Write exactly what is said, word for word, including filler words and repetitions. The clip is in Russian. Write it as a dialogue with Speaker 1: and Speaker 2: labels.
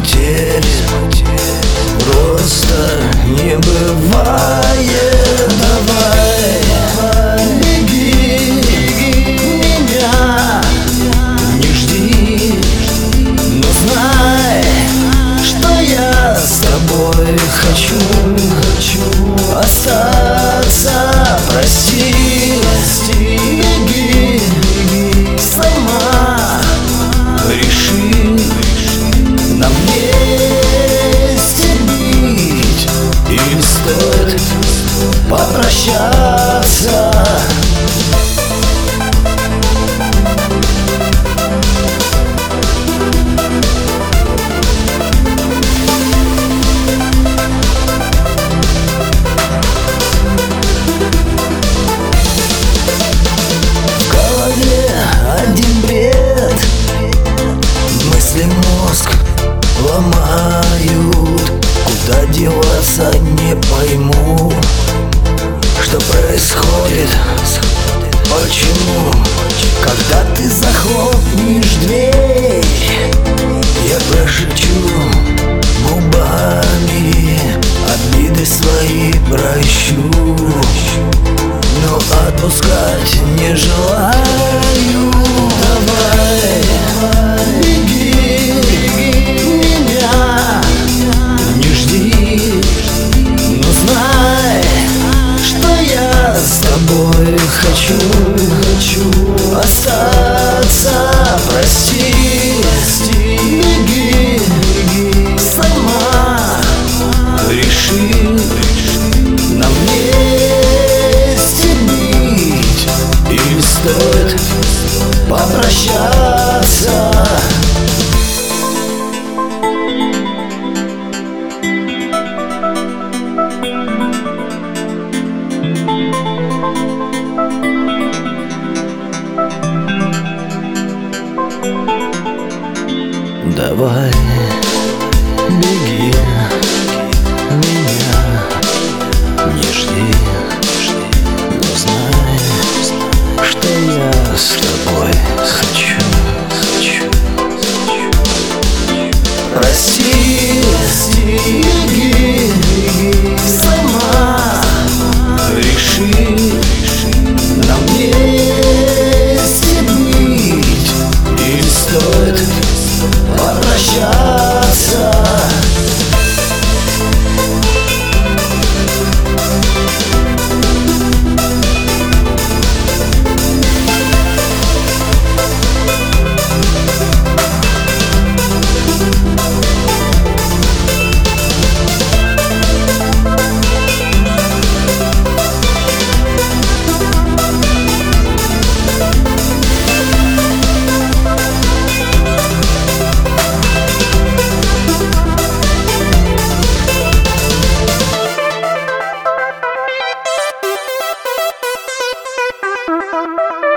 Speaker 1: потерь просто не бывает. Давай, беги, меня не жди, но знай, что я с тобой хочу, хочу остаться. Прости, беги, сама реши, нам вместе быть или стоит попрощаться. Один бред, мысли мозг ломают. Куда деваться не пойму, что происходит, почему. Когда ты захлопнешь дверь, я прошепчу губами, обиды свои прощу, но отпускать не желаю. Давай, беги, меня не жди, но знай, что я с тобой хочу, хочу остаться. Прости, беги, сама реши, нам вместе быть или стоит попрощаться. Давай, беги, меня не жди, но знай, что я с тобой хочу, хочу. Прости, беги, сама реши, нам вместе быть или стоит попрощаться.
Speaker 2: Thank you.